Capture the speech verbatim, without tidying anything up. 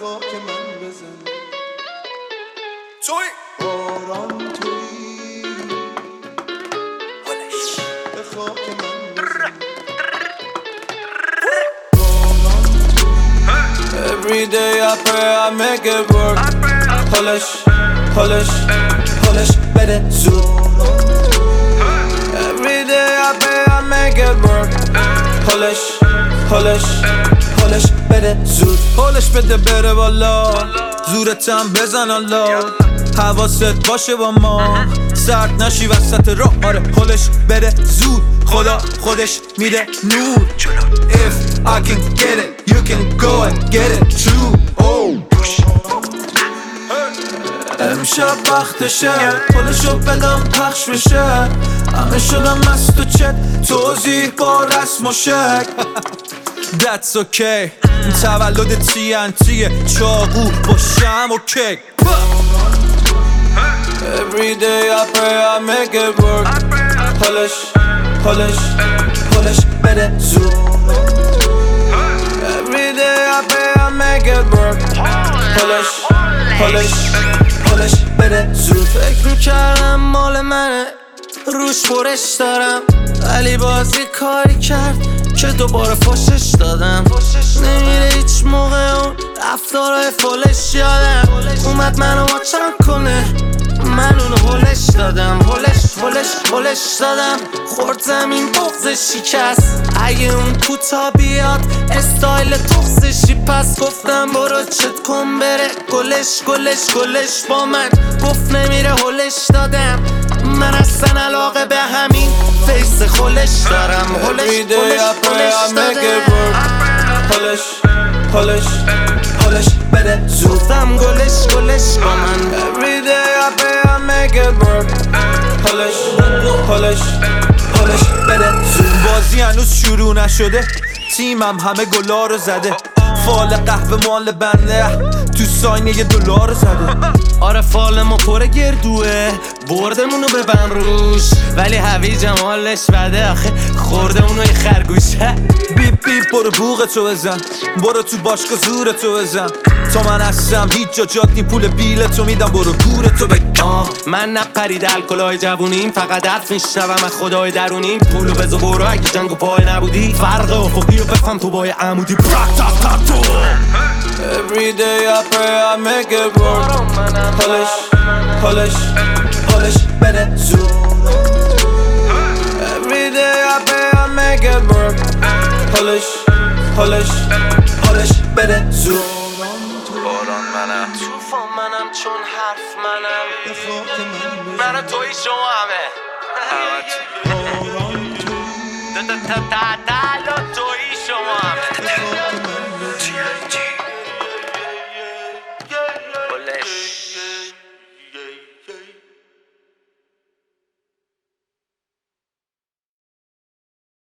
خاک من بزن توی باران توی به خاک من بزن Every day I pray I make it work پلش پلش پلش بده زود Every day I pray I make it work پلش پلش پلش بده زود پلش بده بره والا زورتم بزن الله حواست باشه با ما سرد نشی وسط راه آره پلش بده زود خدا خودش میده نور If I can get it you can go and get it too oh امشب وقتشه پلشو بدم پخش بشه همه شدم مست و چت توضیح با رسم و شک That's okay تولد تی ان تیه چاقو با شم و کیک Every day I pray I make it work پلش پلش پلش بده زود Every day I pray I make it work پلش پلش پلش بده زود فکر میکردم مال منه روش برش دارم ولی بازی کاری کرد که دوباره فشش دادم نمیره هیچ موقع اون رفتارهای فلش یادم اومد منو واچم کنه من اونو هلش دادم هلش هلش هلش دادم خورد زمین بغزش شکست اگه اون کوتا بیاد استایل تخصشی پس گفتم برو چت کن بره گلش گلش گلش با من گفت نمیره هلش دادم من اصلا علاقه به همین فیس خلش دارم هلش هلش هلش دادم هلش هلش هلش بده زودم گلش گلش با من Every day I pray I make it work هلش هلش هلش بده زود بازی هنوز شروع نشده تیمم همه گلا رو زده فال قهوه مال بنده تو ساینه یه دلار زده آره فال ما پر گردوه بردمونو ببن روش ولی هوی جمالش بده آخه خوردمونو یه خرگوشه بیپ بیپ برو بوغتو بزن برو تو باشگاه زورتو بزن تا من هستم هیچ جا جات نی پول بیلتو میدم برو گورتو بگم من نپرید الکلای جوونیم فقط حرف میشنوم از خدای درونیم پولو بزو برو اگه جنگو پای نبودی فرق افقی رو بفهم تو بای عمودی Every day I pray I make it work پلش پلش پلش بده زود Every day I pray I make it work پلش پلش پلش بده زود باران منم توفان منم چون حرف منم به خاک من بزن من توی شما همه باران توی تا تا تا تا